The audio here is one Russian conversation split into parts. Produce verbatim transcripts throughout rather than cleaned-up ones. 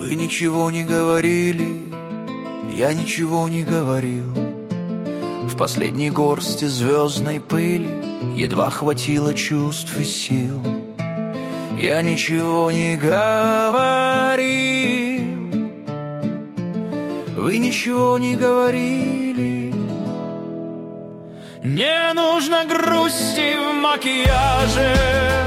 Вы ничего не говорили, я ничего не говорил. В последней горсти звездной пыли едва хватило чувств и сил. Я ничего не говорил, вы ничего не говорили. Не нужно грусти в макияже,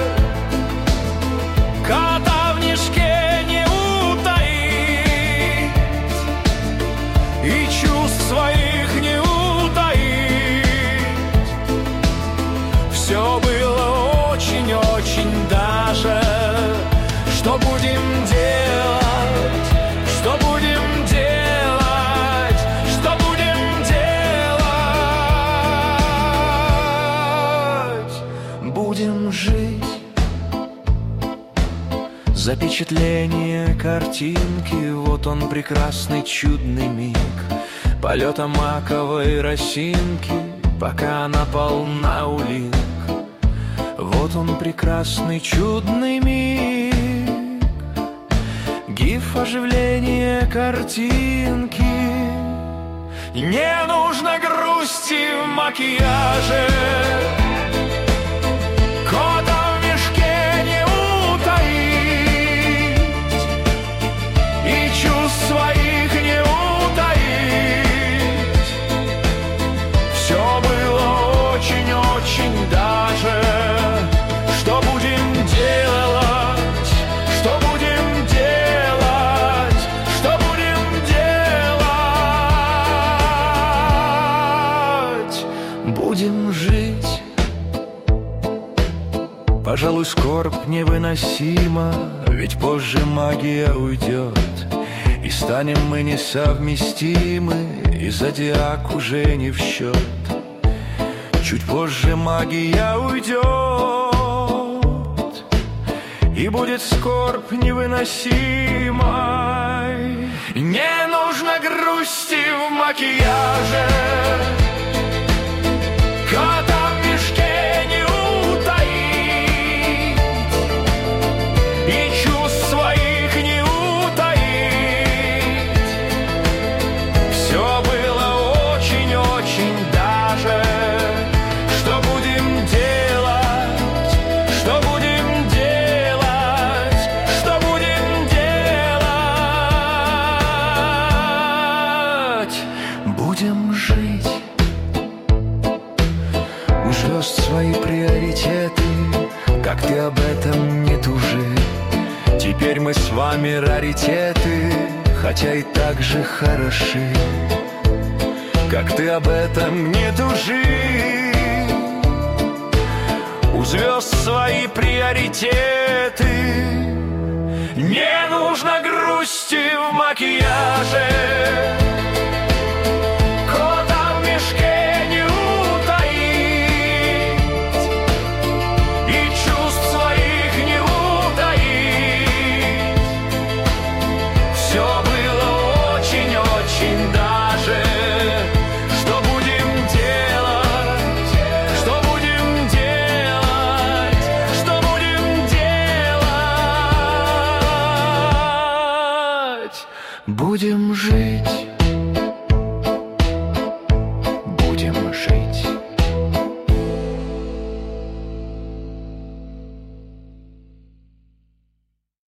кота в мешке не утаить, и чувств своих не утаить. Все было очень-очень даже. Что будем делать? Что будем делать? Что будем делать? Будем жить. Запечатление картинки, вот он прекрасный чудный миг полета маковой росинки, пока она полна улик. Вот он прекрасный чудный миг, гиф оживления картинки. Не нужно грусти в макияже, кота в мешке не утаить, и чувств своих не утаить. Все было очень-очень даже. Что будем делать? Что будем делать? Что будем делать? Будем жить. Пожалуй, скорбь невыносима, ведь позже магия уйдет, и станем мы несовместимы, и зодиак уже не в счет. Чуть позже магия уйдет, и будет скорбь невыносимой. Не нужно грусти в макияже, кота в мешке не утаить, и чувств своих не утаить. Все было очень-очень даже. Что будем делать? Что будем делать? Что будем делать? Будем жить. У звезд свои приоритеты, как ты об этом не тужи. Теперь мы с вами раритеты, хотя и так же хороши. Как ты об этом не тужи. У звезд свои приоритеты. Не нужно грусти в макияже,